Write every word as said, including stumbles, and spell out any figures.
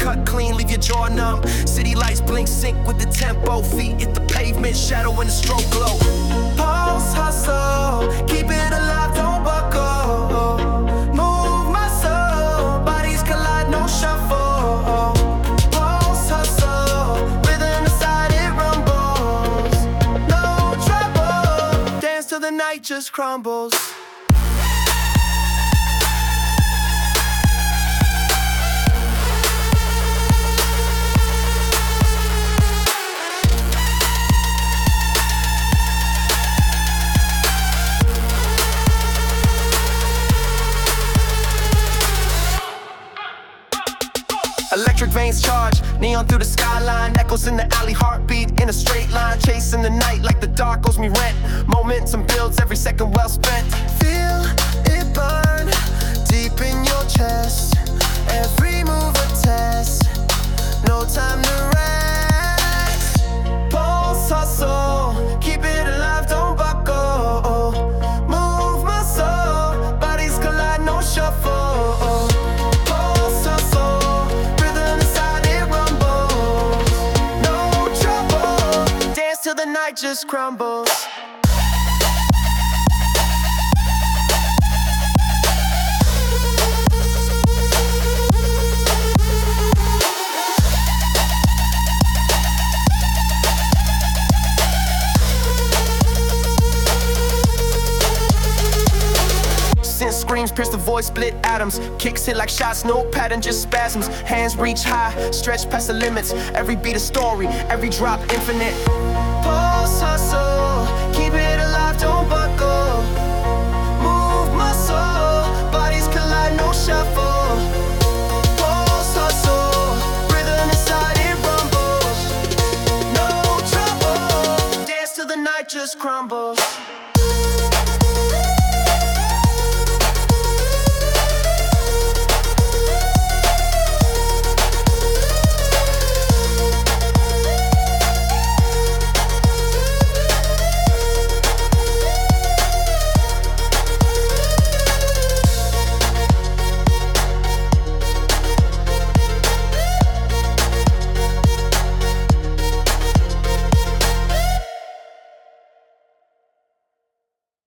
cut clean, leave your jaw numb. City lights blink, sync with the tempo. Feet hit the pavement, shadow in the stroke glow. Pulse, hustle, keep it alive, don't buckle. Move my soul, bodies collide, no shuffle. Pulse, hustle, rhythm inside it rumbles. No trouble, dance till the night just crumbles. Electric veins charge, neon through the skyline. Echoes in the alley, heartbeat in a straight line. Chasing the night like the dark owes me rent. Momentum builds, every second well spent. Feel it burn, deep in your chest. Every move a test, no time to rest. Pulse, hustle, keep it alive, don't buckle. Move my soul, bodies collide, no shuffle. Till the night just crumbles. Since screams pierce the voice, split atoms. Kicks hit like shots, no pattern, just spasms. Hands reach high, stretch past the limits. Every beat a story, every drop infinite. Pulse, hustle,